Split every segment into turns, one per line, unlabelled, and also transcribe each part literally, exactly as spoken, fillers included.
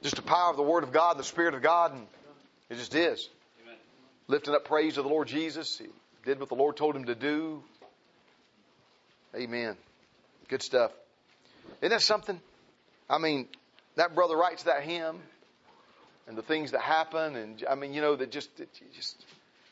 Just the power of the Word of God, the Spirit of God, and it just is.
Amen.
Lifting up praise to the Lord Jesus. He did what the Lord told him to do. Amen. Good stuff. Isn't that something? I mean, that brother writes that hymn and the things that happen, and I mean, you know, that just, it, just.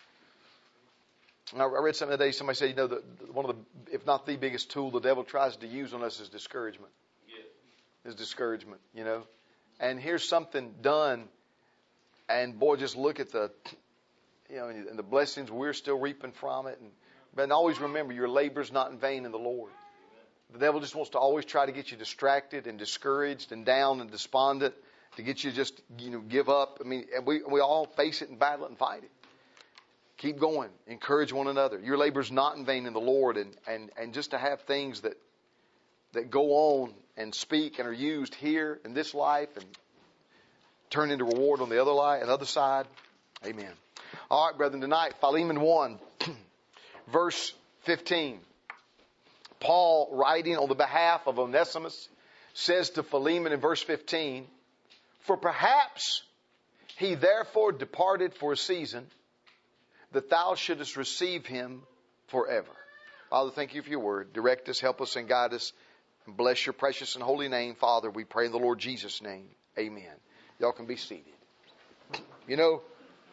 I read something today. Somebody said, you know, the, one of the, if not the biggest tool the devil tries to use on us is discouragement.
Yes.
Is discouragement, you know. And here's something done, and boy, just look at the, you know, and the blessings we're still reaping from it. And but always remember, your labor's not in vain in the Lord. The devil just wants to always try to get you distracted and discouraged and down and despondent, to get you just, you know, give up. I mean, we we all face it and battle it and fight it. Keep going. Encourage one another. Your labor's not in vain in the Lord, and and and just to have things that that go on and speak and are used here in this life and turn into reward on the other life, other side. Amen. All right, brethren, tonight, Philemon one, verse fifteen. Paul, writing on the behalf of Onesimus, says to Philemon in verse fifteen, "For perhaps he therefore departed for a season, that thou shouldest receive him forever." Father, thank you for your word. Direct us, help us, and guide us. And bless your precious and holy name, Father. We pray in the Lord Jesus' name. Amen. Y'all can be seated. You know,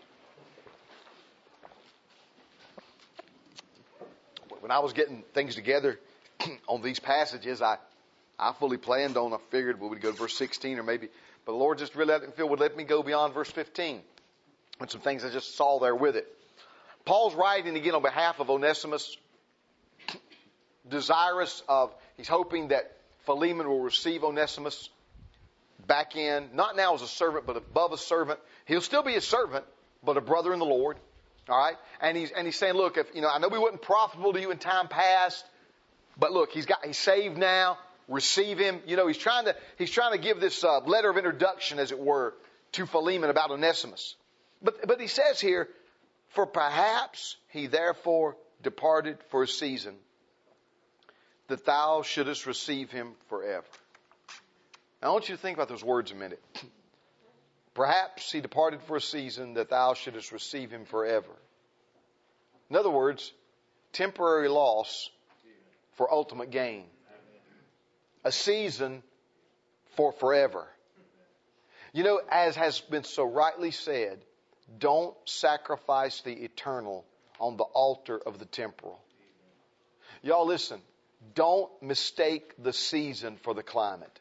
when I was getting things together on these passages, I, I fully planned on, I figured we would go to verse sixteen or maybe, but the Lord just really let me feel would let me go beyond verse fifteen. And some things I just saw there with it. Paul's writing again on behalf of Onesimus, desirous of, he's hoping that Philemon will receive Onesimus back in, not now as a servant, but above a servant. He'll still be a servant, but a brother in the Lord. All right? And he's, and he's saying, look, if, you know, I know we wasn't profitable to you in time past, but look, he's got, he's saved now. Receive him. You know, he's trying to, he's trying to give this uh, letter of introduction, as it were, to Philemon about Onesimus. But, but he says here, "For perhaps he therefore departed for a season, that thou shouldest receive him forever." Now I want you to think about those words a minute. Perhaps he departed for a season, that thou shouldest receive him forever. In other words, temporary loss for ultimate gain. A season for forever. You know, as has been so rightly said, don't sacrifice the eternal on the altar of the temporal. Y'all listen. Don't mistake the season for the climate.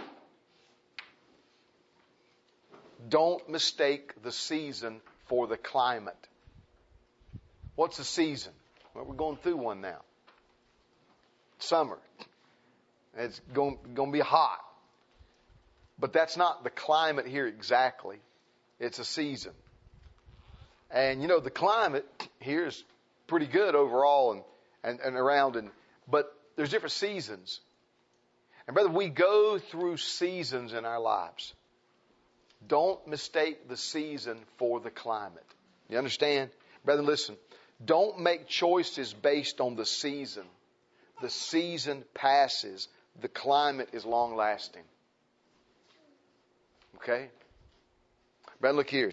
Don't mistake the season for the climate. What's the season? Well, we're going through one now. Summer. It's going, going to be hot. But that's not the climate here exactly. It's a season. And you know, the climate here is pretty good overall and, and, and around, and but there's different seasons. And brother, we go through seasons in our lives. Don't mistake the season for the climate. You understand? Brother, listen. Don't make choices based on the season. The season passes. The climate is long lasting. Okay? Brother, look here.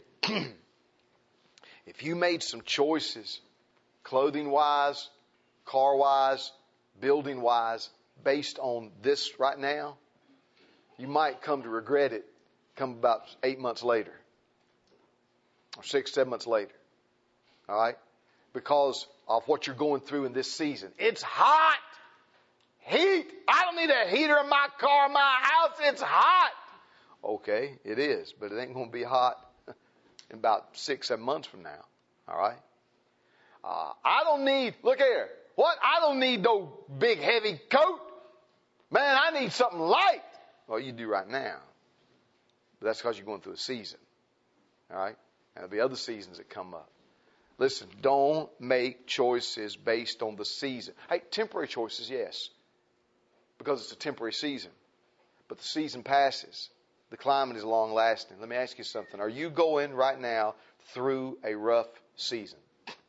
If you made some choices, clothing wise, car wise, building wise, based on this right now, you might come to regret it come about eight months later. Or six, seven months later. All right? Because of what you're going through in this season. It's hot! Heat! I don't need a heater in my car, my house. It's hot! Okay, it is. But it ain't going to be hot in about six, seven months from now. All right? Uh, I don't need, look here. What? I don't need no big heavy coat. Man, I need something light. Well, you do right now. But that's because you're going through a season. All right? And there'll be other seasons that come up. Listen, don't make choices based on the season. Hey, temporary choices, yes. Because it's a temporary season. But the season passes. The climate is long lasting. Let me ask you something. Are you going right now through a rough season?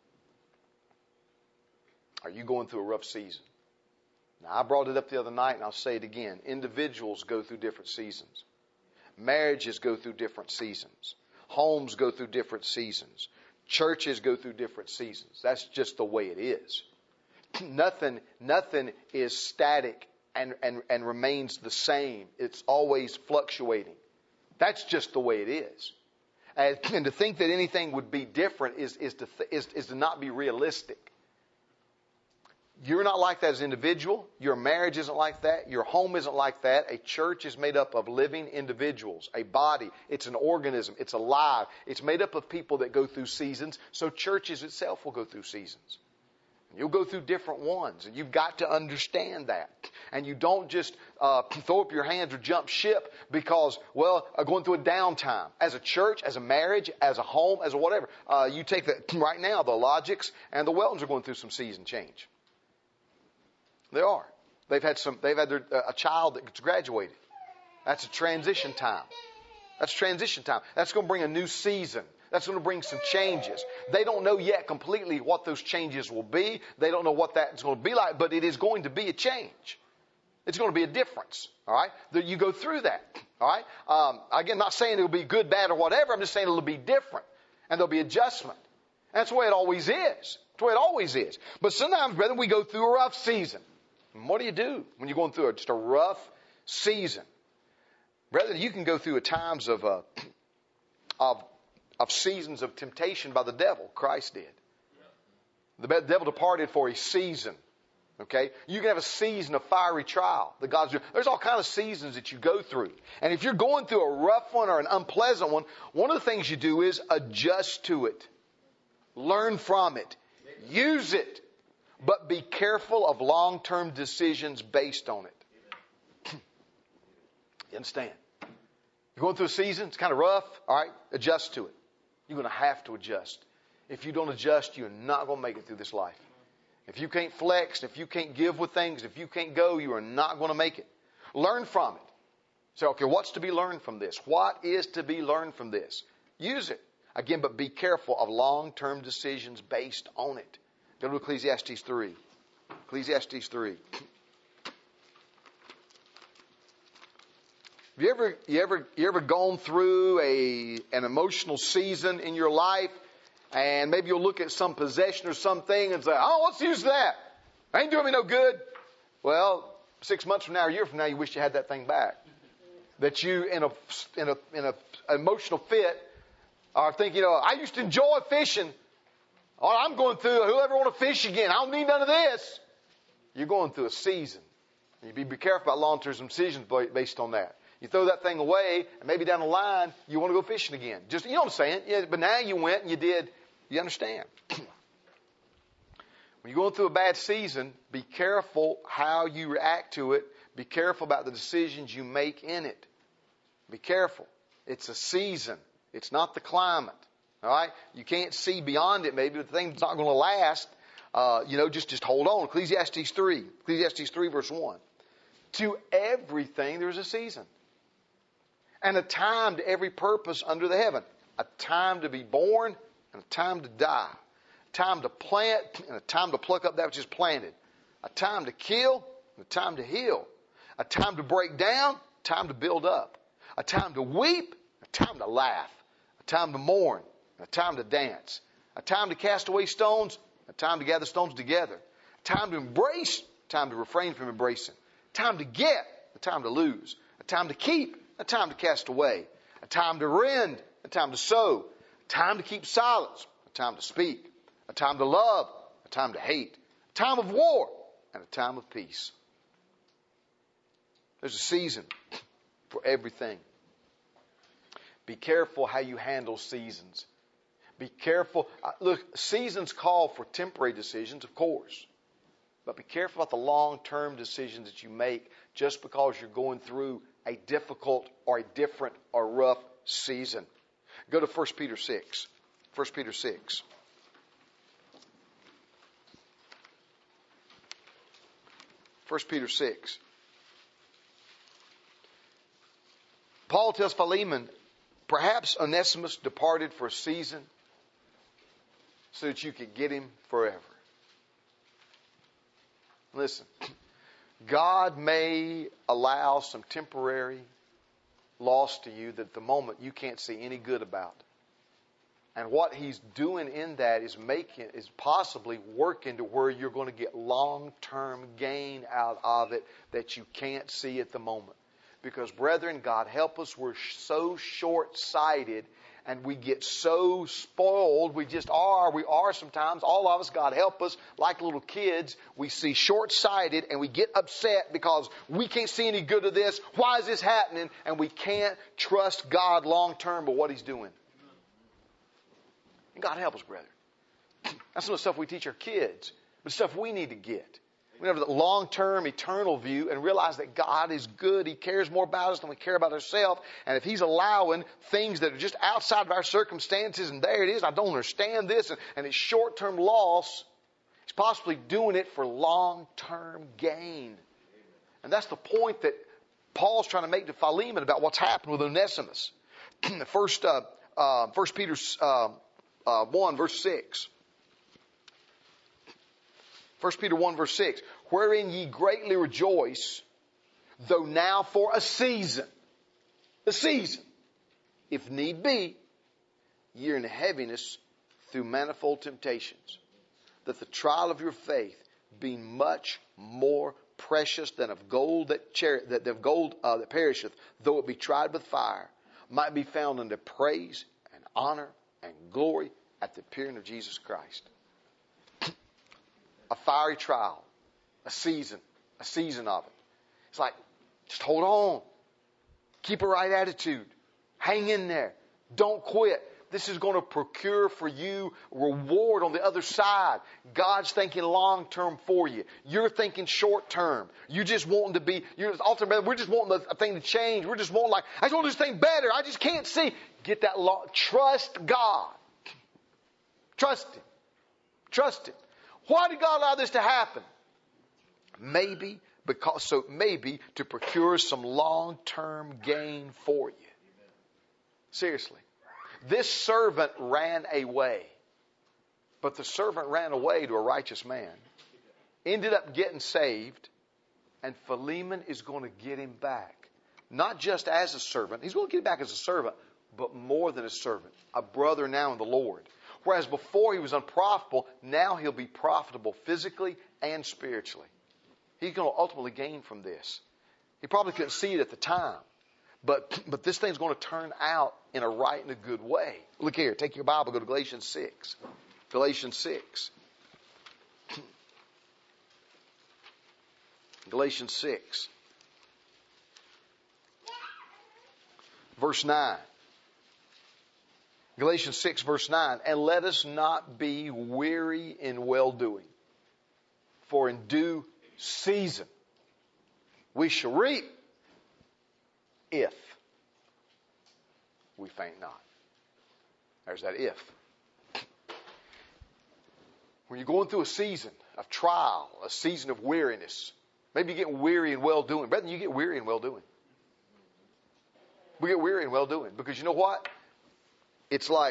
Are you going through a rough season? Now, I brought it up the other night and I'll say it again. Individuals go through different seasons. Marriages go through different seasons. Homes go through different seasons. Churches go through different seasons. That's just the way it is. Nothing, nothing is static and, and, and remains the same. It's always fluctuating. That's just the way it is. And, and to think that anything would be different is, is, to th- is, is to not be realistic. You're not like that as an individual. Your marriage isn't like that. Your home isn't like that. A church is made up of living individuals, a body. It's an organism. It's alive. It's made up of people that go through seasons. So churches itself will go through seasons. You'll go through different ones, and you've got to understand that. And you don't just uh, throw up your hands or jump ship because, well, uh, going through a downtime. As a church, as a marriage, as a home, as a whatever. Uh, you take the, right now, the Logics and the Weltons are going through some season change. They are. They've had some. They've had their, uh, a child that's graduated. That's a transition time. That's transition time. That's going to bring a new season. That's going to bring some changes. They don't know yet completely what those changes will be. They don't know what that's going to be like, but it is going to be a change. It's going to be a difference. All right, that you go through that. All right. Um, again, not saying it'll be good, bad, or whatever. I'm just saying it'll be different, and there'll be adjustment. And that's the way it always is. That's the way it always is. But sometimes, brethren, we go through a rough season. And what do you do when you're going through a, just a rough season? Brethren, you can go through times of uh, of of seasons of temptation by the devil. Christ did. The devil departed for a season. Okay? You can have a season of fiery trial that God's doing. There's all kinds of seasons that you go through. And if you're going through a rough one or an unpleasant one, one of the things you do is adjust to it. Learn from it. Use it. But be careful of long-term decisions based on it. You understand? You're going through a season, it's kind of rough. All right, adjust to it. You're going to have to adjust. If you don't adjust, you're not going to make it through this life. If you can't flex, if you can't give with things, if you can't go, you are not going to make it. Learn from it. Say, okay, what's to be learned from this? What is to be learned from this? Use it. Again, but be careful of long-term decisions based on it. Go to Ecclesiastes three. Ecclesiastes three. Have you ever, you ever, you ever gone through a, an emotional season in your life, and maybe you'll look at some possession or something and say, oh, what's the use of that? Ain't doing me no good. Well, six months from now or a year from now, you wish you had that thing back. That you, in a, in a, in a emotional fit, are thinking, you know, I used to enjoy fishing. Oh, I'm going through, whoever want to fish again? I don't need none of this. You're going through a season. You be, be careful about long-term decisions based on that. You throw that thing away, and maybe down the line, you want to go fishing again. Just, you know what I'm saying? Yeah, but now you went and you did. You understand? When you're going through a bad season, be careful how you react to it. Be careful about the decisions you make in it. Be careful. It's a season. It's not the climate. All right? You can't see beyond it maybe, but the thing's not going to last. Uh, you know, just, just hold on. Ecclesiastes three. Ecclesiastes three verse one. To everything there's a season. And a time to every purpose under the heaven. A time to be born and a time to die. A time to plant and a time to pluck up that which is planted. A time to kill and a time to heal. A time to break down, a time to build up. A time to weep, a time to laugh. A time to mourn, a time to dance. A time to cast away stones, a time to gather stones together. A time to embrace, a time to refrain from embracing. A time to get, a time to lose. A time to keep, a time to cast away. A time to rend, a time to sow. A time to keep silence, a time to speak. A time to love, a time to hate. A time of war, and a time of peace. There's a season for everything. Be careful how you handle seasons. Be careful. Look, seasons call for temporary decisions, of course. But be careful about the long-term decisions that you make just because you're going through a difficult or a different or rough season. Go to First Peter six. First Peter six. First Peter six. Paul tells Philemon, perhaps Onesimus departed for a season so that you could get him forever. Listen, God may allow some temporary loss to you that at the moment you can't see any good about. And what he's doing in that is making, is possibly working to where you're going to get long-term gain out of it that you can't see at the moment. Because, brethren, God help us, we're so short-sighted and we get so spoiled. We just are. We are sometimes. All of us, God help us, like little kids, we see short-sighted and we get upset because we can't see any good of this. Why is this happening? And we can't trust God long-term with what he's doing. And God help us, brethren. That's some of the stuff we teach our kids, but stuff we need to get. We have the long-term, eternal view and realize that God is good. He cares more about us than we care about ourselves. And if he's allowing things that are just outside of our circumstances, and there it is, I don't understand this, and, and it's short-term loss, he's possibly doing it for long-term gain. And that's the point that Paul's trying to make to Philemon about what's happened with Onesimus. First, uh, uh, First Peter uh, uh, one, verse six. First Peter one verse six, wherein ye greatly rejoice, though now for a season, a season, if need be, ye are in heaviness through manifold temptations, that the trial of your faith, being much more precious than of gold that cher- that of gold uh, that perisheth, though it be tried with fire, might be found unto praise and honor and glory at the appearing of Jesus Christ. A fiery trial, a season, a season of it. It's like, just hold on. Keep a right attitude. Hang in there. Don't quit. This is going to procure for you reward on the other side. God's thinking long term for you. You're thinking short term. You just wanting to be, you're ultimately, we're just wanting a thing to change. We're just wanting like, I just want this thing better. I just can't see. Get that law. Trust God. Trust Him. Trust Him. Why did God allow this to happen? Maybe because, so maybe to procure some long-term gain for you. Seriously. This servant ran away. But the servant ran away to a righteous man. Ended up getting saved. And Philemon is going to get him back. Not just as a servant. He's going to get him back as a servant. But more than a servant. A brother now in the Lord. Whereas before he was unprofitable, now he'll be profitable physically and spiritually. He's going to ultimately gain from this. He probably couldn't see it at the time. But, but this thing's going to turn out in a right and a good way. Look here, take your Bible, go to Galatians six. Galatians six. Galatians six. Verse nine. Galatians six verse nine, and let us not be weary in well-doing, for in due season we shall reap if we faint not. There's that if. When you're going through a season of trial, a season of weariness, maybe you get weary in well-doing. Brethren, you get weary in well-doing. We get weary in well-doing because you know what? It's like,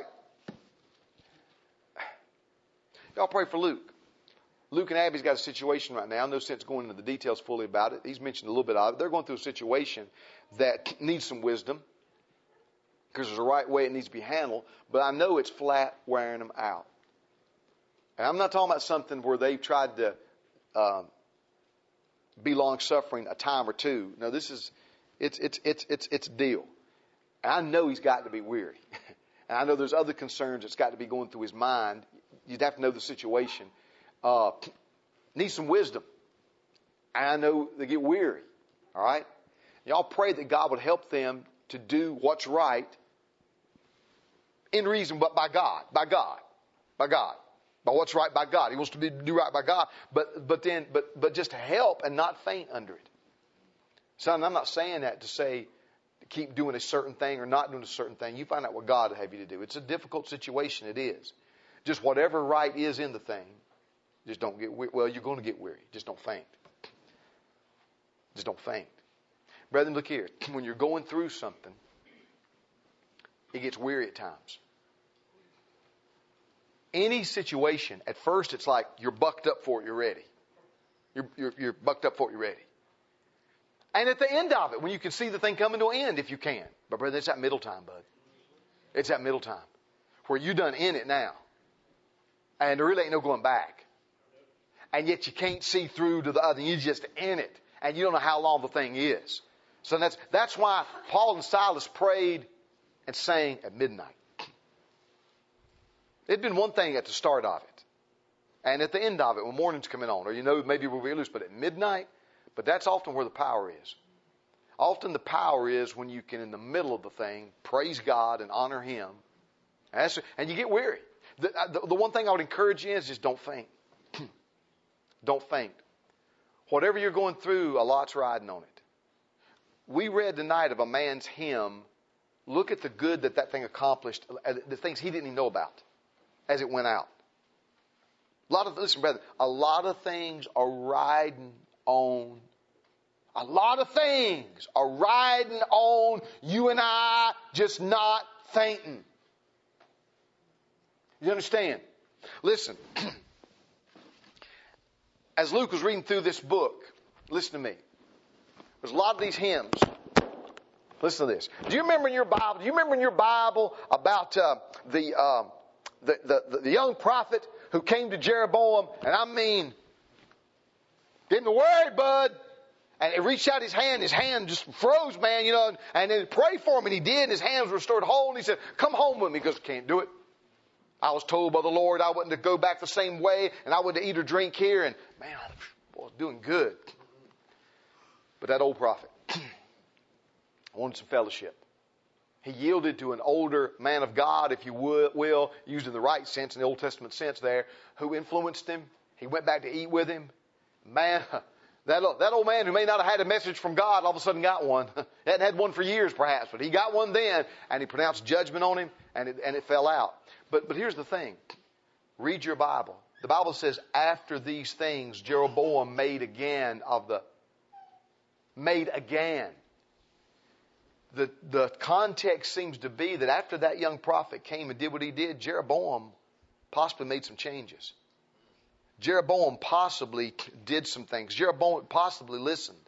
y'all pray for Luke. Luke and Abby's got a situation right now. No sense going into the details fully about it. He's mentioned a little bit of it. They're going through a situation that needs some wisdom because there's a right way it needs to be handled. But I know it's flat wearing them out. And I'm not talking about something where they've tried to um, be long-suffering a time or two. No, this is, it's, it's, it's, it's, it's a deal. And I know he's got to be weary. And I know there's other concerns that's got to be going through his mind. You'd have to know the situation. Uh, need some wisdom. And I know they get weary. All right? Y'all pray that God would help them to do what's right in reason, but by God. By God. By God. By what's right by God. He wants to be, do right by God. But, but then, but, but just to help and not faint under it. Son, I'm not saying that to say, keep doing a certain thing or not doing a certain thing. You find out what God will have you to do. It's a difficult situation. It is. Just whatever right is in the thing, just don't get weary. Well, you're going to get weary. Just don't faint. Just don't faint. Brethren, look here. When you're going through something, it gets weary at times. Any situation, at first it's like you're bucked up for it, you're ready. You're, you're, you're bucked up for it, you're ready. And at the end of it, when you can see the thing coming to an end, if you can, But brother, it's that middle time, bud. It's that middle time where you done in it now. And there really ain't no going back. And yet you can't see through to the other. You're just in it. And you don't know how long the thing is. So that's, that's why Paul and Silas prayed and sang at midnight. It'd been one thing at the start of it. And at the end of it, when morning's coming on. Or you know, maybe we'll be loose. But at midnight, but that's often where the power is. Often the power is when you can, in the middle of the thing, praise God and honor Him. And, that's, and you get weary. The, the, the one thing I would encourage you is just don't faint. Don't faint. Whatever you're going through, a lot's riding on it. We read tonight of a man's hymn. Look at the good that that thing accomplished, the things he didn't even know about as it went out. A lot of, listen, brother, a lot of things are riding on, a lot of things are riding on you and I just not fainting. You understand? Listen, as Luke was reading through this book, listen to me. There's a lot of these hymns. Listen to this. Do you remember in your Bible? Do you remember in your Bible about uh, the, uh, the, the the young prophet who came to Jeroboam? And I mean, didn't worry, bud. And he reached out his hand. His hand just froze, man. You know. And then pray for him, and he did. And his hands were restored whole. And he said, "Come home with me." He goes, "Can't do it. I was told by the Lord I wasn't to go back the same way, and I wasn't to eat or drink here." And man, I was doing good. But that old prophet wanted some fellowship. He yielded to an older man of God, if you will, used in the right sense, in the Old Testament sense there, who influenced him. He went back to eat with him. Man, that, that old man who may not have had a message from God all of a sudden got one. He hadn't had one for years perhaps, but he got one then, and he pronounced judgment on him, and it, and it fell out. But, but here's the thing. Read your Bible. The Bible says, after these things, Jeroboam made again of the Made again. The, the context seems to be that after that young prophet came and did what he did, Jeroboam possibly made some changes. Jeroboam possibly did some things. Jeroboam possibly listened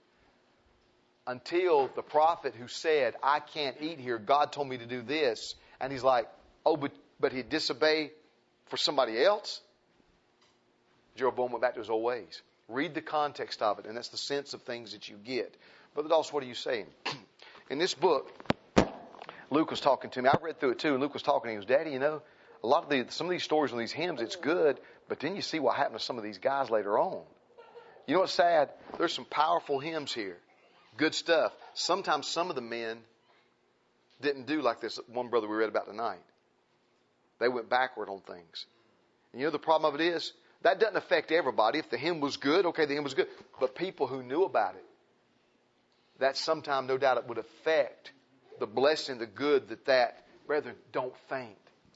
until the prophet who said, "I can't eat here. God told me to do this." And he's like, oh, but, but he'd disobey for somebody else. Jeroboam went back to his old ways. Read the context of it, and that's the sense of things that you get. Brother Dawson, what are you saying? In this book, Luke was talking to me. I read through it too, and Luke was talking. He goes, "Daddy, you know, a lot of the some of these stories on these hymns, it's good, but then you see what happened to some of these guys later on. You know what's sad? There's some powerful hymns here, good stuff. Sometimes some of the men didn't do like this one brother we read about tonight. They went backward on things. And you know the problem of it is, that doesn't affect everybody. If the hymn was good, okay, the hymn was good. But people who knew about it, that sometime, no doubt, it would affect the blessing, the good that that, brethren, don't faint.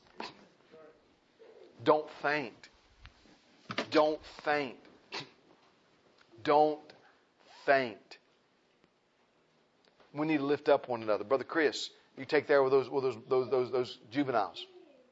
Don't faint. Don't faint. Don't faint. We need to lift up one another. Brother Chris, you take there with those, with those, those, those, those juveniles.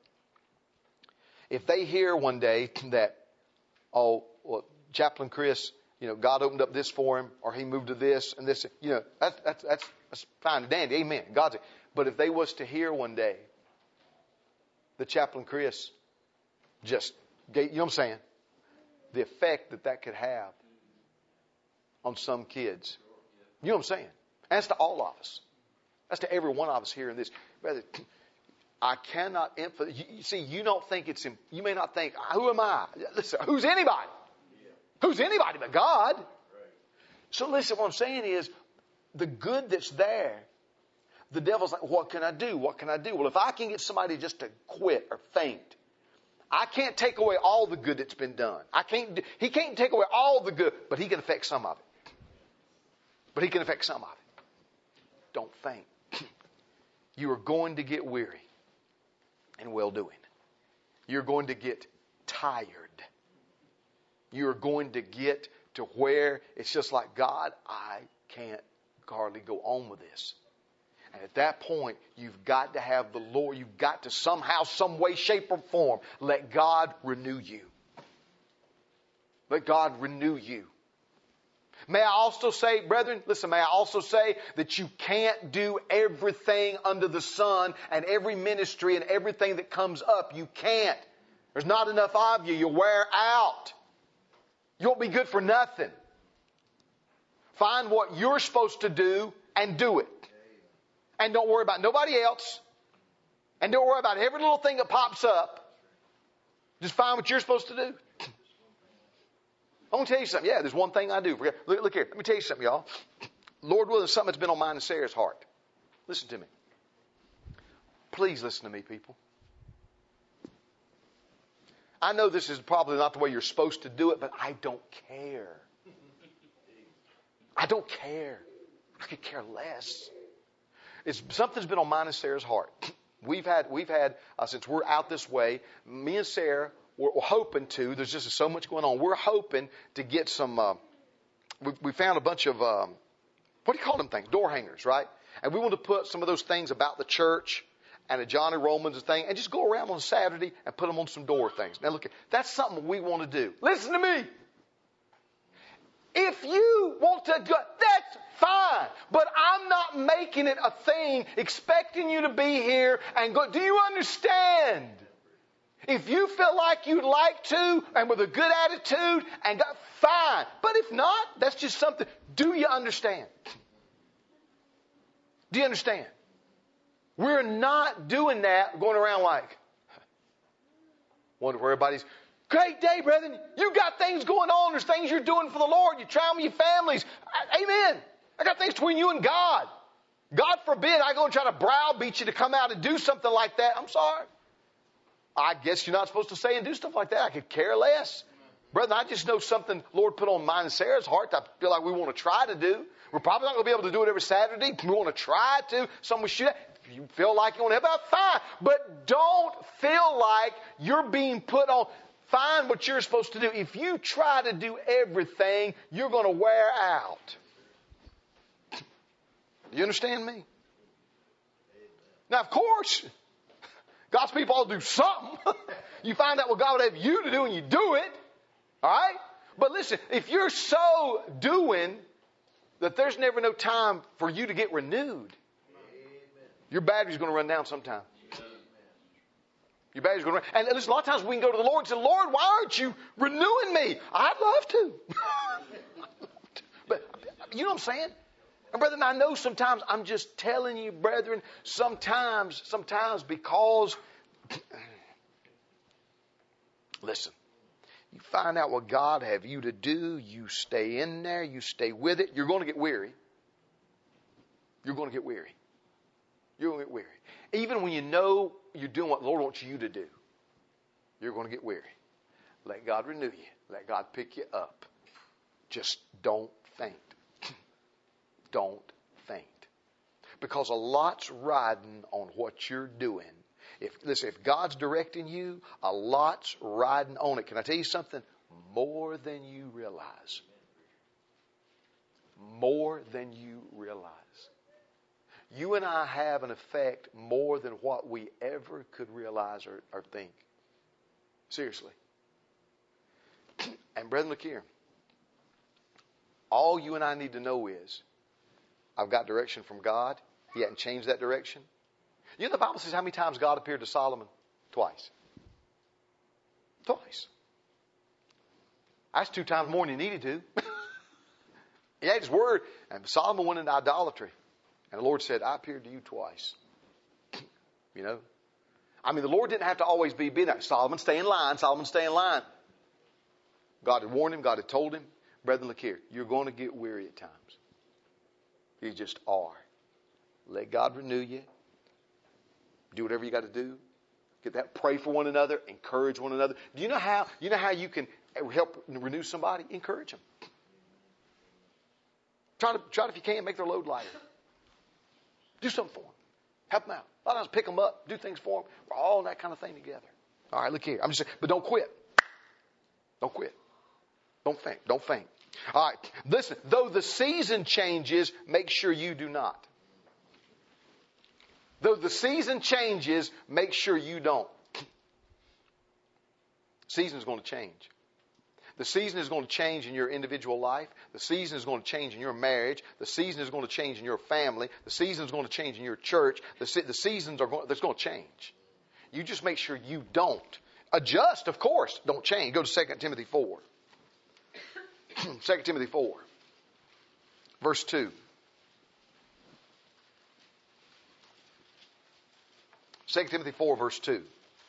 If they hear one day that, oh, well, Chaplain Chris, you know, God opened up this for him, or he moved to this and this, you know, that's, that's, that's, that's fine and dandy. Amen. God's it. But if they was to hear one day the Chaplain Chris just gave, you know what I'm saying? The effect that that could have on some kids. You know what I'm saying? And that's to all of us. That's to every one of us here in this. Brother, I cannot emphasize. You see, you don't think it's, you may not think, who am I? Listen, who's anybody? Who's anybody but God? So listen, what I'm saying is, the good that's there, the devil's like, what can I do? What can I do? Well, if I can get somebody just to quit or faint, I can't take away all the good that's been done. I can't. He can't take away all the good, but he can affect some of it. But he can affect some of it. Don't faint. You are going to get weary in well-doing. You're going to get tired. You're going to get to where it's just like, God, I can't hardly go on with this. And at that point, you've got to have the Lord, you've got to somehow, some way, shape, or form, let God renew you. Let God renew you. May I also say, brethren, listen, may I also say that you can't do everything under the sun and every ministry and everything that comes up. You can't. There's not enough of you. You'll wear out. You won't be good for nothing. Find what you're supposed to do and do it. And don't worry about nobody else. And don't worry about every little thing that pops up. Just find what you're supposed to do. I want to tell you something. Yeah, there's one thing I do. Look, look here. Let me tell you something, y'all. Lord willing, something that's been on mine and Sarah's heart. Listen to me. Please listen to me, people. I know this is probably not the way you're supposed to do it, but I don't care. I don't care. I could care less. It's something's been on mine and Sarah's heart. We've had, we've had uh, since we're out this way, me and Sarah, we're, we're hoping to, there's just so much going on. We're hoping to get some, uh, we, we found a bunch of, um, what do you call them things? Door hangers, right? And we want to put some of those things about the church and a Johnny Romans thing and just go around on Saturday and put them on some door things. Now look, that's something we want to do. Listen to me. If you want to go, that's fine. But I'm not making it a thing, expecting you to be here and go. Do you understand? If you feel like you'd like to and with a good attitude and go, fine. But if not, that's just something. Do you understand? Do you understand? We're not doing that going around like, wonder where everybody's. Great day, brethren. You got things going on. There's things you're doing for the Lord. You're trying with your families. Amen. I got things between you and God. God forbid I go and try to browbeat you to come out and do something like that. I'm sorry. I guess you're not supposed to say and do stuff like that. I could care less. Brethren, I just know something Lord put on mine and Sarah's heart that I feel like we want to try to do. We're probably not going to be able to do it every Saturday. We want to try to. Some we should. If you feel like you want to help out, fine. But don't feel like you're being put on. Find what you're supposed to do. If you try to do everything, you're going to wear out. Do you understand me? Now, of course, God's people all do something. You find out what God would have you to do and you do it. All right? But listen, if you're so doing that there's never no time for you to get renewed, your battery's going to run down sometime. Your battery's going to run. And listen, a lot of times we can go to the Lord and say, Lord, why aren't you renewing me? I'd love to. But you know what I'm saying? And brethren, I know sometimes I'm just telling you, brethren, sometimes, sometimes because, listen, you find out what God have you to do, you stay in there, you stay with it, you're going to get weary. You're going to get weary. You're going to get weary. Even when you know you're doing what the Lord wants you to do, you're going to get weary. Let God renew you. Let God pick you up. Just don't faint. Don't faint. Because a lot's riding on what you're doing. If, listen, if God's directing you, a lot's riding on it. Can I tell you something? More than you realize. More than you realize. You and I have an effect more than what we ever could realize or, or think. Seriously. And brethren, look here. All you and I need to know is, I've got direction from God. He hadn't changed that direction. You know the Bible says how many times God appeared to Solomon? Twice. Twice. That's two times more than he needed to. He had his word. And Solomon went into idolatry. And the Lord said, I appeared to you twice. You know? I mean, the Lord didn't have to always be, be there. Solomon, stay in line. Solomon, stay in line. God had warned him. God had told him. Brethren, look here. You're going to get weary at times. You just are. Let God renew you. Do whatever you got to do. Get that. Pray for one another. Encourage one another. Do you know how, you know how you can help renew somebody? Encourage them. Try to, try to, if you can, make their load lighter. Do something for them. Help them out. A lot of times pick them up. Do things for them. We're all in that kind of thing together. All right, look here. I'm just saying, but don't quit. Don't quit. Don't faint. Don't faint. All right. Listen, though the season changes, make sure you do not. Though the season changes, make sure you don't. Season's going to change. The season is going to change in your individual life. The season is going to change in your marriage. The season is going to change in your family. The season is going to change in your church. The, se- the seasons are going, that's going to change. You just make sure you don't. Adjust, of course. Don't change. Go to Second Timothy four. Second Timothy four. Verse two. Second Timothy four, verse two.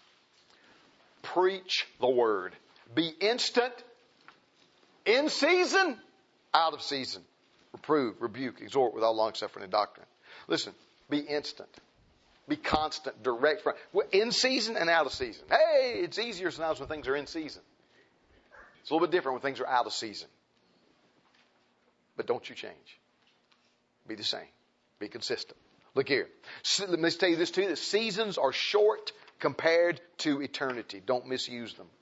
Preach the word. Be instant, in season, out of season. Reprove, rebuke, exhort with all long suffering and doctrine. Listen, be instant. Be constant, direct. In season and out of season. Hey, it's easier sometimes when things are in season. It's a little bit different when things are out of season. But don't you change. Be the same. Be consistent. Look here. Let me tell you this too. The seasons are short compared to eternity. Don't misuse them.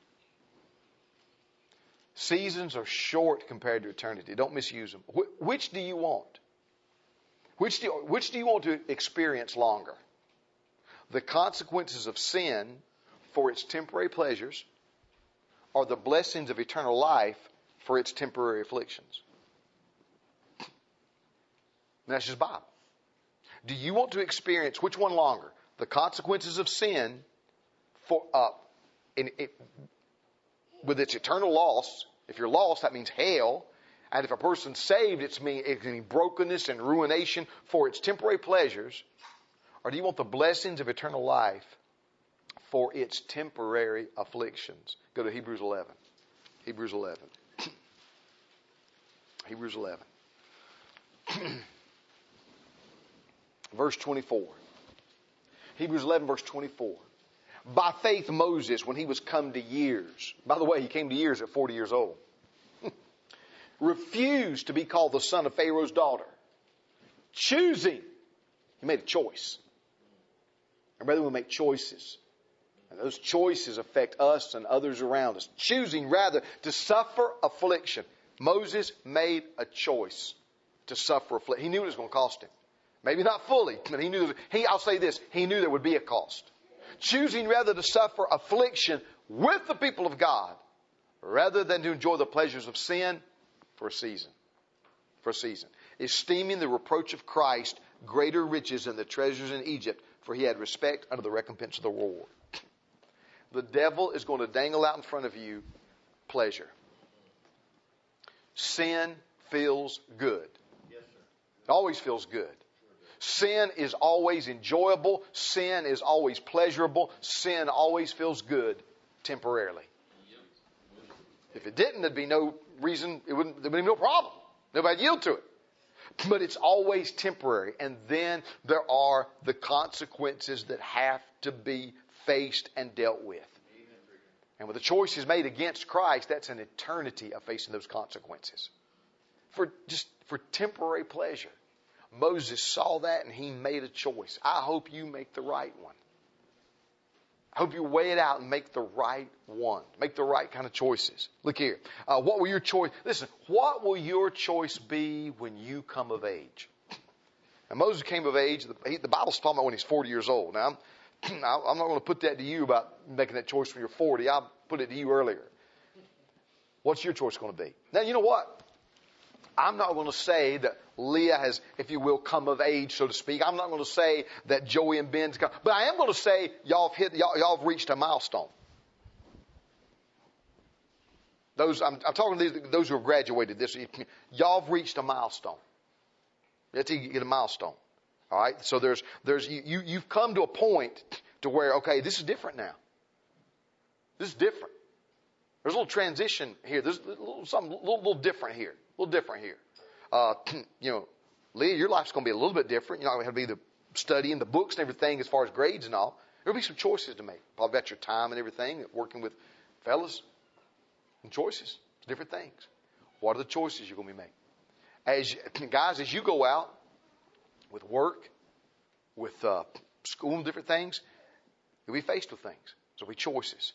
Seasons are short compared to eternity. Don't misuse them. Wh- which do you want? Which do you, which do you want to experience longer? The consequences of sin for its temporary pleasures, or the blessings of eternal life for its temporary afflictions? And that's just Bible. Do you want to experience which one longer? The consequences of sin for uh, in, it, with its eternal loss. If you're lost, that means hell. And if a person's saved, it's mean, it can mean brokenness and ruination for its temporary pleasures. Or do you want the blessings of eternal life for its temporary afflictions? Go to Hebrews eleven. Hebrews eleven. Hebrews eleven. Verse twenty-four. Hebrews eleven, verse twenty-four. By faith, Moses, when he was come to years, by the way, he came to years at forty years old, refused to be called the son of Pharaoh's daughter. Choosing. He made a choice. And brother, we make choices. And those choices affect us and others around us. Choosing rather to suffer affliction. Moses made a choice to suffer affliction. He knew it was going to cost him. Maybe not fully, but he knew, he, I'll say this, he knew there would be a cost. Choosing rather to suffer affliction with the people of God rather than to enjoy the pleasures of sin for a season. For a season. Esteeming the reproach of Christ greater riches than the treasures in Egypt, for he had respect unto the recompense of the reward. The devil is going to dangle out in front of you pleasure. Sin feels good. Yes, sir. It always feels good. Sin is always enjoyable. Sin is always pleasurable. Sin always feels good temporarily. If it didn't, there'd be no reason, it wouldn't, there'd be no problem. Nobody'd yield to it. But it's always temporary. And then there are the consequences that have to be faced and dealt with. And when the choice is made against Christ, that's an eternity of facing those consequences. For just for temporary pleasure. Moses saw that and he made a choice. I hope you make the right one. I hope you weigh it out and make the right one. Make the right kind of choices. Look here. Uh, what will your choice... Listen, what will your choice be when you come of age? Now, Moses came of age. The, he, the Bible's talking about when he's forty years old. Now, I'm, I'm not going to put that to you about making that choice when you're forty. I'll put it to you earlier. What's your choice going to be? Now, you know what? I'm not going to say that Leah has, if you will, come of age, so to speak. I'm not going to say that Joey and Ben's come. But I am going to say y'all have hit, y'all, y'all have reached a milestone. Those, I'm, I'm talking to these, those who have graduated this. Y'all have reached a milestone. That's how you get a milestone. All right. So there's, there's, you, you, you've come to a point to where, okay, this is different now. This is different. There's a little transition here. There's a little, something a little, little different here. A little different here. Uh, you know, Leah, your life's going to be a little bit different. You're not going to have to be the studying the books and everything as far as grades and all. There'll be some choices to make. Probably about your time and everything, working with fellas. And choices, different things. What are the choices you're going to be making? As you, guys, as you go out with work, with uh, school and different things, you'll be faced with things. So there'll be choices.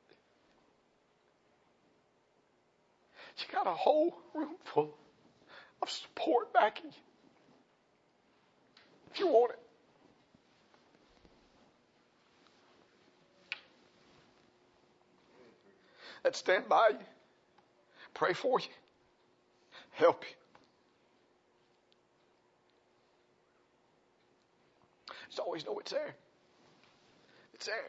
You got a whole room full of support backing you. If you want it. That stand by you, pray for you, help you. Just always know it's there. It's there.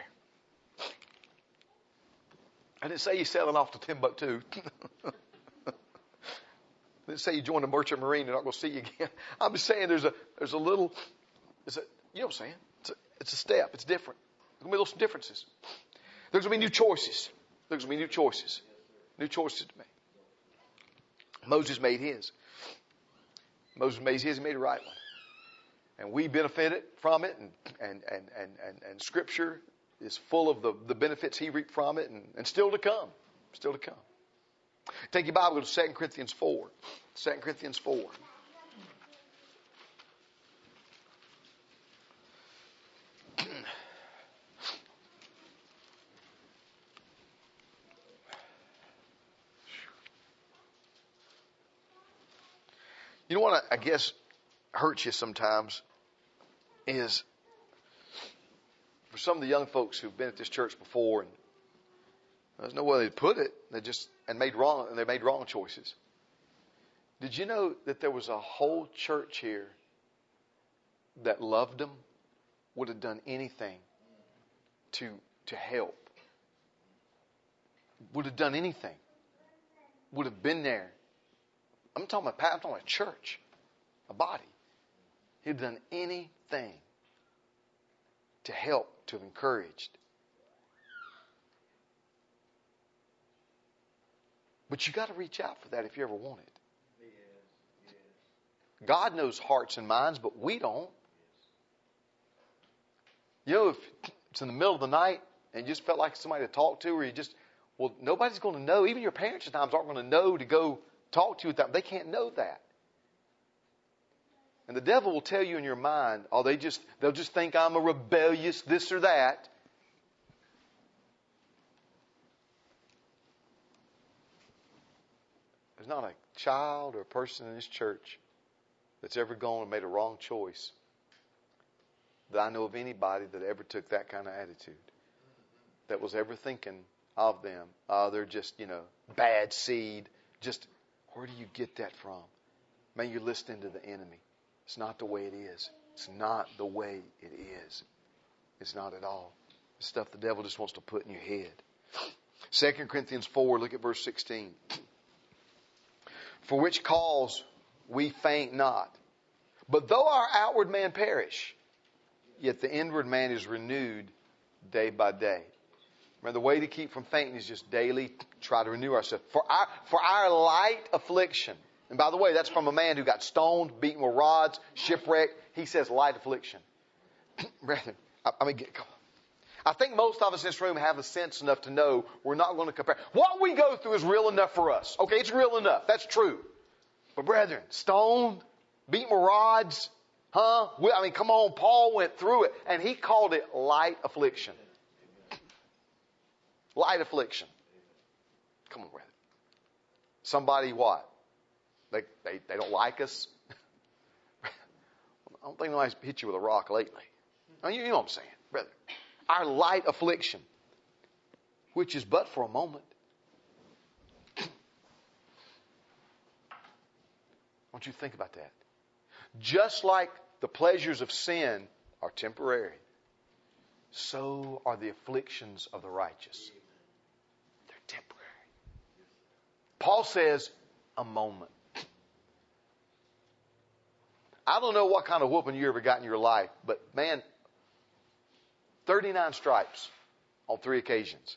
I didn't say you're selling off to Timbuktu. I didn't say you joined the Merchant Marine and not going to see you again. I'm just saying there's a there's a little, it's a, you know what I'm saying? It's a, it's a step. It's different. There's going to be little differences. There's going to be new choices. There's going to be new choices. New choices to make. Moses made his. Moses made his. He made the right one. And we benefited from it. And, and, and, and, and, and Scripture is full of the, the benefits he reaped from it. And, and still to come. Still to come. Take your Bible, go to Second Corinthians four. Second Corinthians four. You know what I, I guess hurts you sometimes is for some of the young folks who've been at this church before, and there's no way they'd put it. They just and made wrong and they made wrong choices. Did you know that there was a whole church here that loved them, would have done anything to to help, would have done anything, would have been there. I'm talking about, I'm talking about a church, a body. He'd done anything to help, to have encouraged. But you got to reach out for that if you ever want it. God knows hearts and minds, but we don't. You know, if it's in the middle of the night and you just felt like somebody to talk to, or you just, well, nobody's going to know. Even your parents at times aren't going to know to go talk to you with that. They can't know that. And the devil will tell you in your mind, oh, they just, they'll just think I'm a rebellious this or that. There's not a child or a person in this church that's ever gone and made a wrong choice that I know of anybody that ever took that kind of attitude, that was ever thinking of them. Oh, they're just, you know, bad seed. Just, where do you get that from? Man, you're listening to the enemy. It's not the way it is. It's not the way it is. It's not at all. It's stuff the devil just wants to put in your head. Second Corinthians four, look at verse sixteen. For which cause we faint not. But though our outward man perish, yet the inward man is renewed day by day. Remember, the way to keep from fainting is just daily try to renew ourselves. For our, for our light affliction. And by the way, that's from a man who got stoned, beaten with rods, shipwrecked. He says light affliction. Brethren, I, I mean, I think most of us in this room have a sense enough to know we're not going to compare. What we go through is real enough for us. Okay, it's real enough. That's true. But brethren, stoned, beaten with rods, huh? I mean, come on, Paul went through it, and he called it light affliction. Light affliction. Come on, brethren. Somebody what? They, they, they don't like us? I don't think nobody's hit you with a rock lately. I mean, you know what I'm saying, brother. Our light affliction, which is but for a moment. I want you to think about that. Just like the pleasures of sin are temporary, so are the afflictions of the righteous. They're temporary. Paul says, a moment. I don't know what kind of whooping you ever got in your life, but man, thirty-nine stripes on three occasions.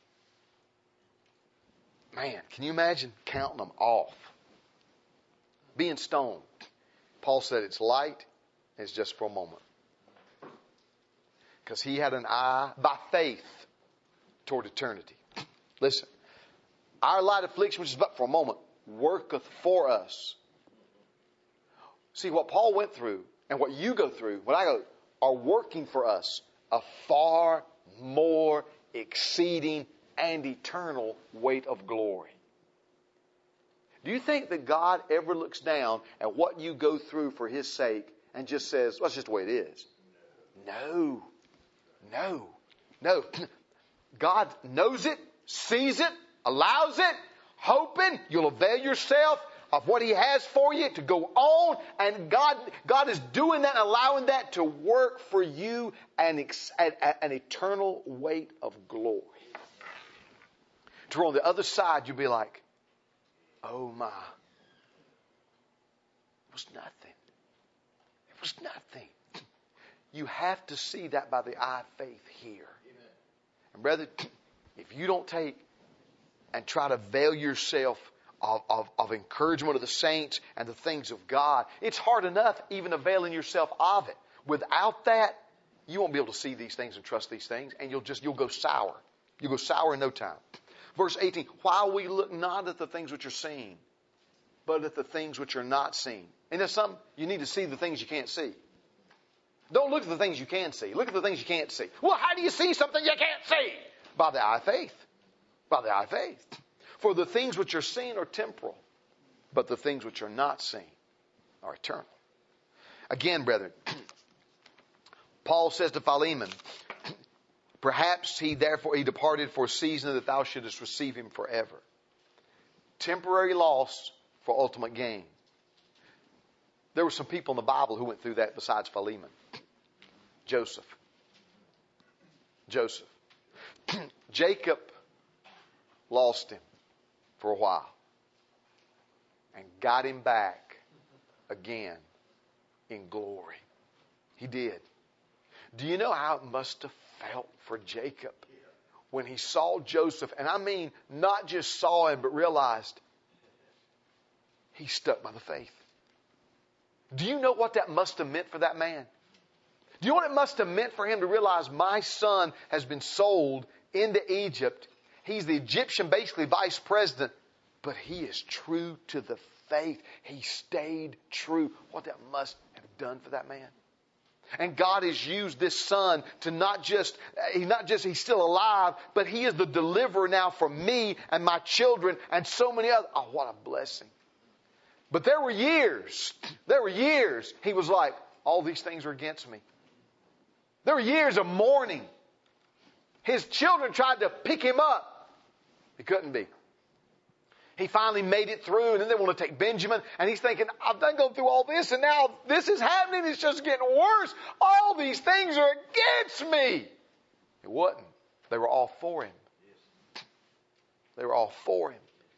Man, can you imagine counting them off? Being stoned. Paul said it's light, and it's just for a moment. Because he had an eye by faith toward eternity. Listen, our light affliction, which is but for a moment, worketh for us. See, what Paul went through and what you go through, what I go, are working for us a far more exceeding and eternal weight of glory. Do you think that God ever looks down at what you go through for His sake and just says, well, that's just the way it is? No. No. No. God knows it, sees it, allows it, hoping you'll avail yourself of what He has for you to go on. And God, God is doing that, allowing that to work for you an, ex, an, an eternal weight of glory. To where on the other side, you'll be like, oh my, it was nothing. It was nothing. You have to see that by the eye of faith here. Amen. And brother, if you don't take and try to avail yourself of, of, of encouragement of the saints and the things of God, it's hard enough even availing yourself of it. Without that, you won't be able to see these things and trust these things, and you'll just, you'll go sour. You'll go sour in no time. Verse eighteen, while we look not at the things which are seen, but at the things which are not seen. And there's some, you need to see the things you can't see. Don't look at the things you can see. Look at the things you can't see. Well, how do you see something you can't see? By the eye of faith. By the eye of faith. For the things which are seen are temporal, but the things which are not seen are eternal. Again, brethren, Paul says to Philemon, perhaps he therefore he departed for a season that thou shouldest receive him forever. Temporary loss for ultimate gain. There were some people in the Bible who went through that besides Philemon. Joseph. Joseph. Jacob lost him for a while and got him back again in glory. He did. Do you know how it must have felt for Jacob when he saw Joseph? And I mean, not just saw him, but realized he stuck by the faith. Do you know what that must have meant for that man? Do you know what it must have meant for him to realize my son has been sold into Egypt? He's the Egyptian, basically, vice president, but he is true to the faith. He stayed true. What that must have done for that man. And God has used this son to not just, he's not just, he's still alive, but he is the deliverer now for me and my children and so many others. Oh, what a blessing. But there were years, there were years he was like, all these things are against me. There were years of mourning. His children tried to pick him up. He couldn't be. He finally made it through, and then they want to take Benjamin, and he's thinking, I've done gone through all this, and now this is happening. It's just getting worse. All these things are against me. It wasn't. They were all for him. They were all for him.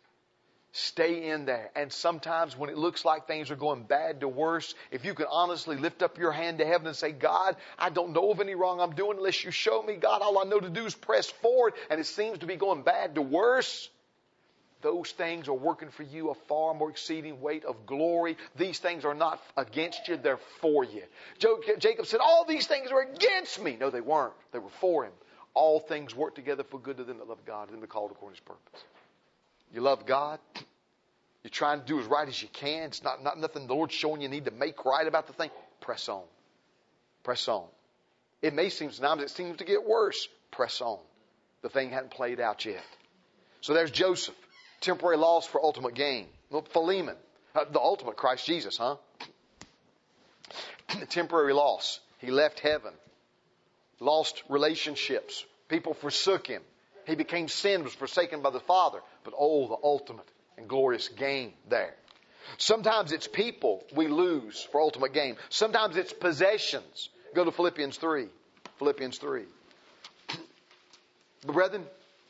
Stay in there. And sometimes when it looks like things are going bad to worse, if you can honestly lift up your hand to heaven and say, God, I don't know of any wrong I'm doing unless you show me. God, all I know to do is press forward, and it seems to be going bad to worse. Those things are working for you a far more exceeding weight of glory. These things are not against you, they're for you. Jacob said, all these things are against me. No, they weren't. They were for him. All things work together for good to them that love God and them that called according to his purpose. You love God. You're trying to do as right as you can. It's not, not nothing the Lord's showing you need to make right about the thing. Press on. Press on. It may seem, sometimes it seems to get worse. Press on. The thing hadn't played out yet. So there's Joseph. Temporary loss for ultimate gain. Well, Philemon. Uh, the ultimate Christ Jesus, huh? Temporary loss. He left heaven. Lost relationships. People forsook him. He became sin, was forsaken by the Father. But oh, the ultimate and glorious gain there. Sometimes it's people we lose for ultimate gain. Sometimes it's possessions. Go to Philippians three. Philippians three. But brethren,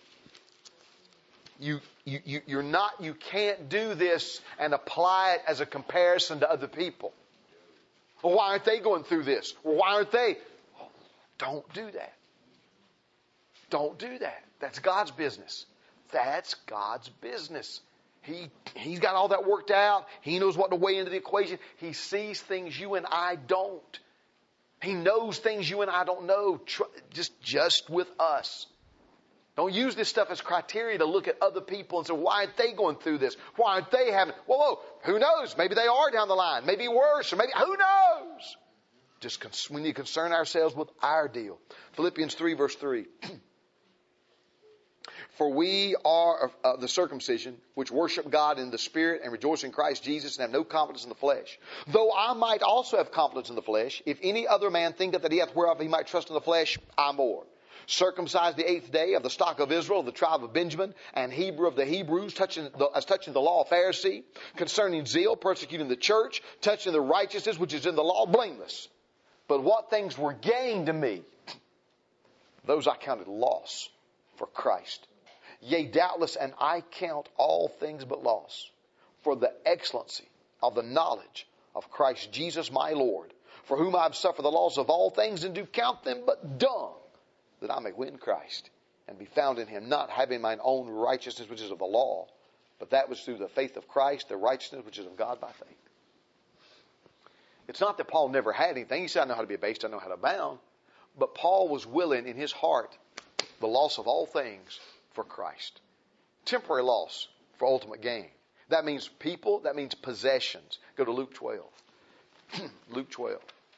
you, you, you, you're not, you can't do this and apply it as a comparison to other people. Well, why aren't they going through this? Well, why aren't they? Oh, don't do that. Don't do that. That's God's business. That's God's business. He, he's got all that worked out. He knows what to weigh into the equation. He sees things you and I don't. He knows things you and I don't know. Just, just with us. Don't use this stuff as criteria to look at other people and say, why aren't they going through this? Why aren't they having, whoa, whoa, who knows? Maybe they are down the line. Maybe worse, or maybe, who knows? Just, we need to concern ourselves with our deal. Philippians three verse three. For we are of the circumcision, which worship God in the Spirit and rejoice in Christ Jesus and have no confidence in the flesh. Though I might also have confidence in the flesh, if any other man thinketh that he hath whereof he might trust in the flesh, I more. Circumcised the eighth day, of the stock of Israel, of the tribe of Benjamin, and Hebrew of the Hebrews, touching the, as touching the law of Pharisee, concerning zeal, persecuting the church, touching the righteousness which is in the law, blameless. But what things were gained to me, those I counted loss for Christ. Yea, doubtless, and I count all things but loss, for the excellency of the knowledge of Christ Jesus my Lord, for whom I have suffered the loss of all things, and do count them but dung, that I may win Christ, and be found in him, not having mine own righteousness which is of the law, but that which through the faith of Christ, the righteousness which is of God by faith. It's not that Paul never had anything. He said, I know how to be abased, I know how to abound. But Paul was willing in his heart the loss of all things for Christ. Temporary loss for ultimate gain. That means people, that means possessions. Go to Luke twelve. Luke twelve.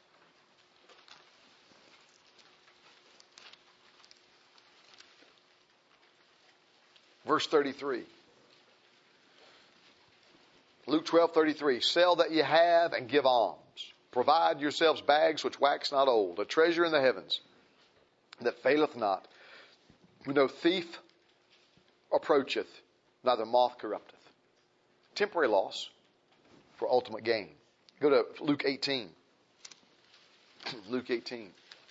Verse thirty-three. Luke twelve thirty-three. Sell that ye have and give alms. Provide yourselves bags which wax not old, a treasure in the heavens that faileth not, where no thief approacheth, neither moth corrupteth. Temporary loss for ultimate gain. Go to Luke eighteen. Luke eighteen.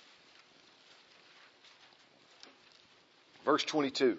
Verse twenty-two.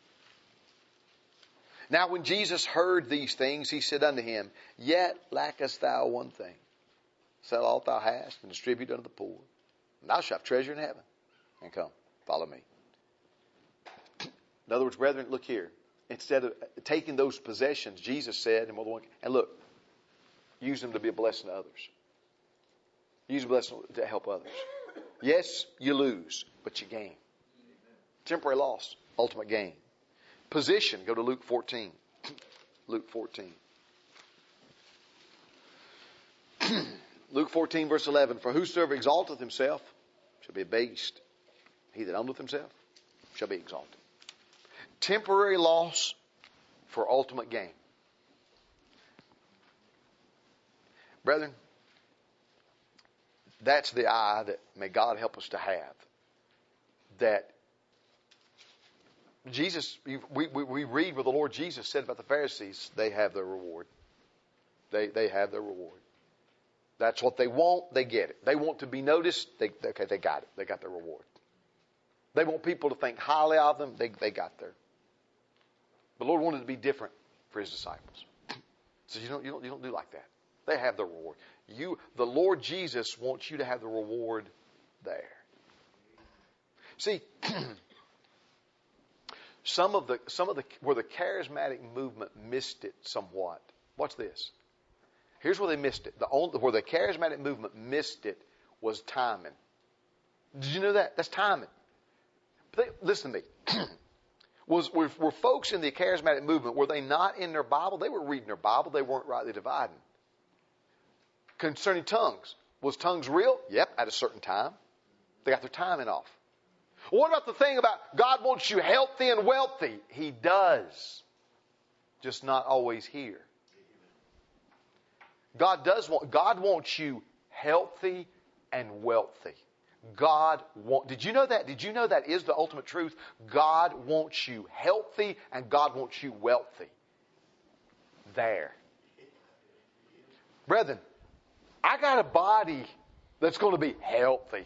Now when Jesus heard these things, he said unto him, Yet lackest thou one thing. Sell all thou hast and distribute unto the poor, and thou shalt have treasure in heaven. And come, follow me. In other words, brethren, look here. Instead of taking those possessions, Jesus said, and, and look, use them to be a blessing to others. Use a blessing to help others. Yes, you lose, but you gain. Temporary loss, ultimate gain. Position, go to Luke fourteen. Luke fourteen. Luke fourteen verse eleven. For whosoever exalteth himself shall be abased. He that humbleth himself shall be exalted. Temporary loss for ultimate gain. Brethren, that's the eye that may God help us to have. That Jesus, we, we, we read what the Lord Jesus said about the Pharisees. They have their reward. They, they have their reward. That's what they want. They get it. They want to be noticed. They, okay, they got it. They got their reward. They want people to think highly of them. They, they got their. The Lord wanted to be different for his disciples. So you don't, you don't, you don't do like that. They have their reward. You, the Lord Jesus wants you to have the reward there. See, some of the, some of the, where the charismatic movement missed it somewhat. Watch this. Here's where they missed it. The only, where the charismatic movement missed it was timing. Did you know that? That's timing. They, listen to me. was were, were folks in the charismatic movement, were they not in their Bible? They were reading their Bible. They weren't rightly dividing. Concerning tongues. Was tongues real? Yep, at a certain time. They got their timing off. What about the thing about God wants you healthy and wealthy? He does. Just not always here. God does want, God wants you healthy and wealthy. God want, did you know that? Did you know that is the ultimate truth? God wants you healthy and God wants you wealthy. There. Brethren, I got a body that's going to be healthy.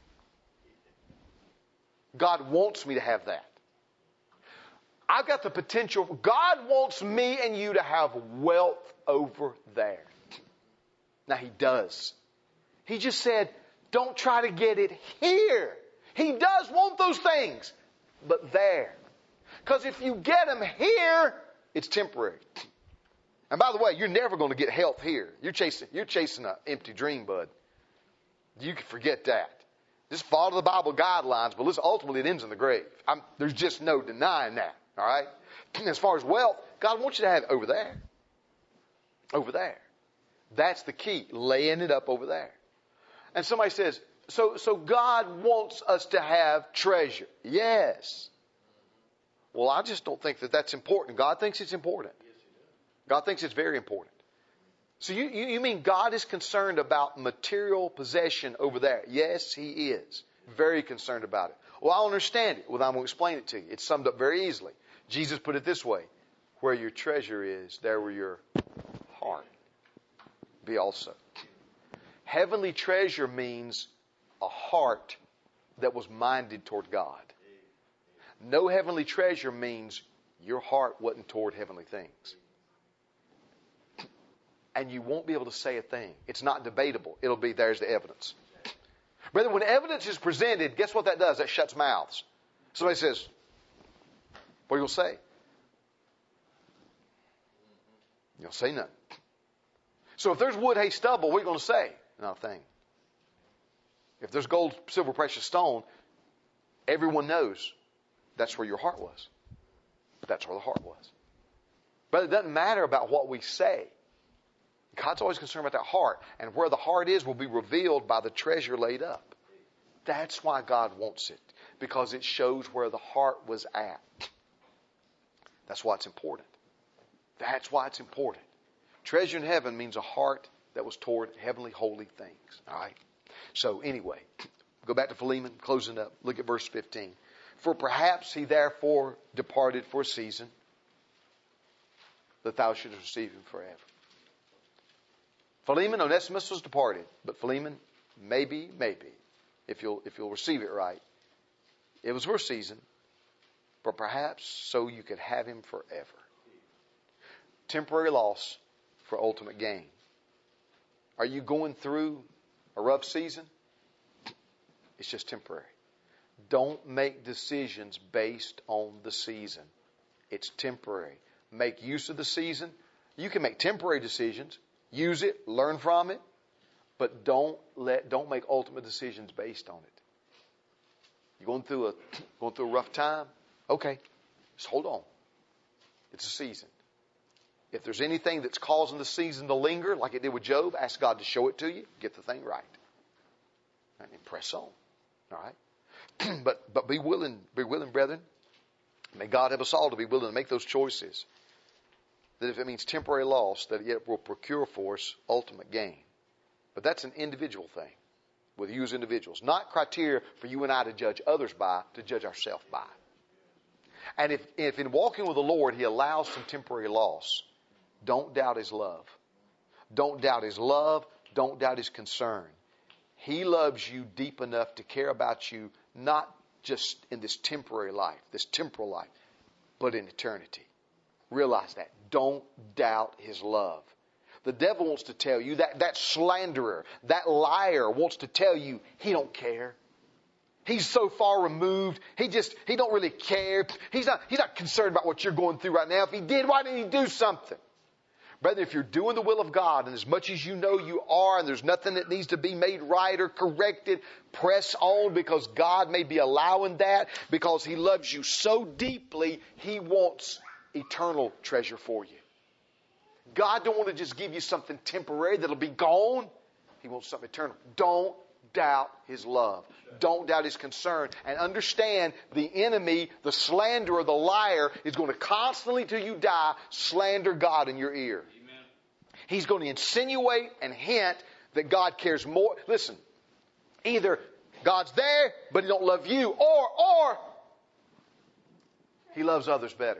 God wants me to have that. I've got the potential. God wants me and you to have wealth over there. Now He does. He just said, don't try to get it here. He does want those things, but there. Because if you get them here, it's temporary. And by the way, you're never going to get health here. You're chasing, you're chasing an empty dream, bud. You can forget that. Just follow the Bible guidelines, but listen, ultimately it ends in the grave. I'm, there's just no denying that. All right? As far as wealth, God wants you to have it over there. Over there. That's the key. Laying it up over there. And somebody says, so, so God wants us to have treasure. Yes. Well, I just don't think that that's important. God thinks it's important. God thinks it's very important. So you, you, you mean God is concerned about material possession over there? Yes, He is. Very concerned about it. Well, I understand it. Well, I'm going to explain it to you. It's summed up very easily. Jesus put it this way. Where your treasure is, there will your heart be also. Heavenly treasure means a heart that was minded toward God. No heavenly treasure means your heart wasn't toward heavenly things. And you won't be able to say a thing. It's not debatable. It'll be, there's the evidence. Brother, when evidence is presented, guess what that does? That shuts mouths. Somebody says, what are you going to say? You'll say nothing. So if there's wood, hay, stubble, what are you going to say? Not a thing. If there's gold, silver, precious stone, everyone knows that's where your heart was. That's where the heart was. But it doesn't matter about what we say. God's always concerned about that heart. And where the heart is will be revealed by the treasure laid up. That's why God wants it. Because it shows where the heart was at. That's why it's important. That's why it's important. Treasure in heaven means a heart that was toward heavenly holy things. All right. So anyway, go back to Philemon, closing up. Look at verse fifteen. For perhaps he therefore departed for a season, that thou shouldst receive him forever. Philemon, Onesimus was departed, but Philemon, maybe, maybe, if you'll if you'll receive it right, it was for a season, but perhaps so you could have him forever. Temporary loss for ultimate gain. Are you going through a rough season? It's just temporary. Don't make decisions based on the season. It's temporary. Make use of the season. You can make temporary decisions. Use it. Learn from it. But don't let don't make ultimate decisions based on it. You're going through a going through a rough time? Okay. Just hold on. It's a season. If there's anything that's causing the season to linger, like it did with Job, ask God to show it to you. Get the thing right. And press on. All right? but but be willing, be willing, brethren. May God help us all to be willing to make those choices. That if it means temporary loss, that it will procure for us ultimate gain. But that's an individual thing with you as individuals. Not criteria for you and I to judge others by, to judge ourselves by. And if, if in walking with the Lord He allows some temporary loss, don't doubt His love. Don't doubt His love. Don't doubt His concern. He loves you deep enough to care about you, not just in this temporary life, this temporal life, but in eternity. Realize that. Don't doubt His love. The devil wants to tell you, that, that slanderer, that liar wants to tell you he don't care. He's so far removed. He just, he don't really care. He's not, he's not concerned about what you're going through right now. If he did, why didn't he do something? Brother, if you're doing the will of God, and as much as you know you are, and there's nothing that needs to be made right or corrected, press on, because God may be allowing that, because He loves you so deeply, He wants eternal treasure for you. God don't want to just give you something temporary that'll be gone. He wants something eternal. Don't doubt His love. Don't doubt His concern. And understand the enemy, the slanderer, the liar, is going to constantly till you die slander God in your ear. Amen. He's going to insinuate and hint that God cares more. Listen, either God's there, but He don't love you, or, or He loves others better.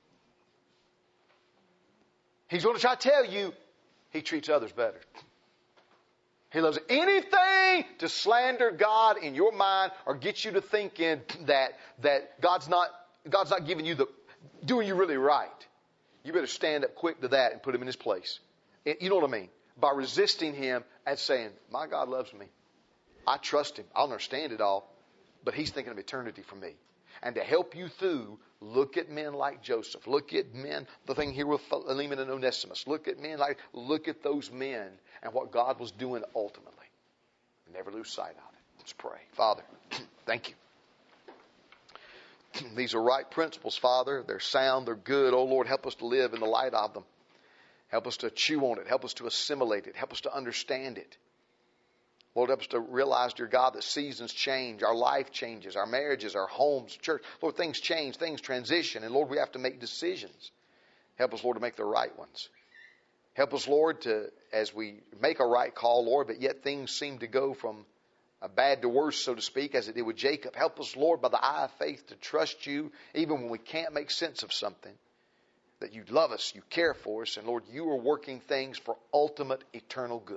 He's going to try to tell you He treats others better. He loves anything to slander God in your mind or get you to thinking that, that God's not, God's not giving you the, doing you really right. You better stand up quick to that and put Him in His place. You know what I mean? By resisting Him and saying, my God loves me. I trust Him. I don't understand it all, but He's thinking of eternity for me. And to help you through, look at men like Joseph. Look at men, the thing here with Philemon and Onesimus. Look at men like, look at those men and what God was doing ultimately. Never lose sight of it. Let's pray. Father, thank you. These are right principles, Father. They're sound. They're good. Oh, Lord, help us to live in the light of them. Help us to chew on it. Help us to assimilate it. Help us to understand it. Lord, help us to realize, dear God, that seasons change, our life changes, our marriages, our homes, church. Lord, things change, things transition, and Lord, we have to make decisions. Help us, Lord, to make the right ones. Help us, Lord, to, as we make a right call, Lord, but yet things seem to go from a bad to worse, so to speak, as it did with Jacob. Help us, Lord, by the eye of faith to trust you, even when we can't make sense of something, that you love us, you care for us, and Lord, you are working things for ultimate eternal good.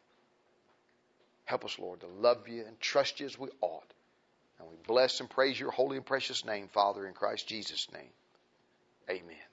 Help us, Lord, to love you and trust you as we ought. And we bless and praise your holy and precious name, Father, in Christ Jesus' name. Amen.